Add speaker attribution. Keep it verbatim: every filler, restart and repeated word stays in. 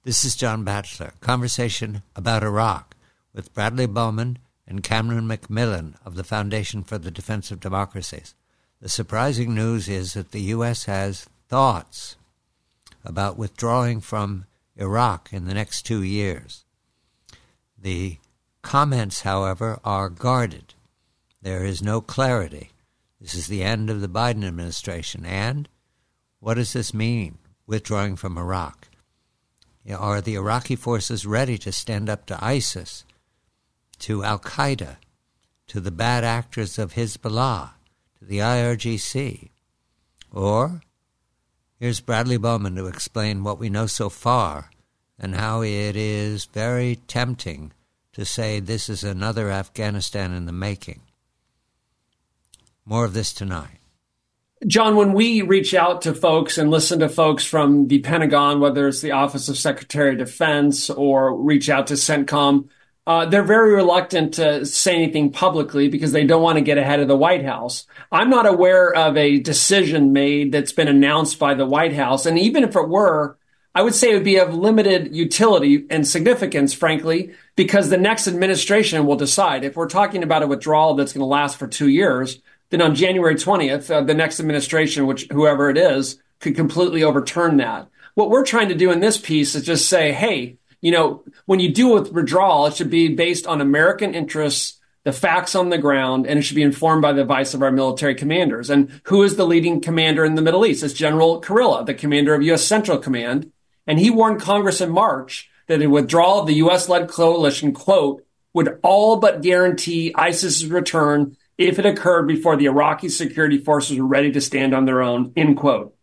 Speaker 1: This is John Batchelor, Conversation about Iraq with Bradley Bowman and Cameron McMillan of the Foundation for the Defense of Democracies. The surprising news is that the U S has thoughts about withdrawing from Iraq in the next two years. The comments, however, are guarded. There is no clarity. This is the end of the Biden administration. And what does this mean, withdrawing from Iraq? Are the Iraqi forces ready to stand up to ISIS, to al-Qaeda, to the bad actors of Hezbollah, to the I R G C? Or here's Bradley Bowman to explain what we know so far and how it is very tempting to say this is another Afghanistan in the making. More of this tonight.
Speaker 2: John, when we reach out to folks and listen to folks from the Pentagon, whether it's the Office of Secretary of Defense or reach out to CENTCOM, uh, they're very reluctant to say anything publicly because they don't want to get ahead of the White House. I'm not aware of a decision made that's been announced by the White House. And even if it were, I would say it would be of limited utility and significance, frankly, because the next administration will decide. If we're talking about a withdrawal that's going to last for two years, then on January twentieth, uh, the next administration, which whoever it is, could completely overturn that. What we're trying to do in this piece is just say, hey, you know, when you do a withdrawal, it should be based on American interests, the facts on the ground, and it should be informed by the advice of our military commanders. And who is the leading commander in the Middle East? It's General Kurilla, the commander of U S Central Command. And he warned Congress in March that a withdrawal of the U S-led coalition, quote, would all but guarantee ISIS's return if it occurred before the Iraqi security forces were ready to stand on their own, end quote.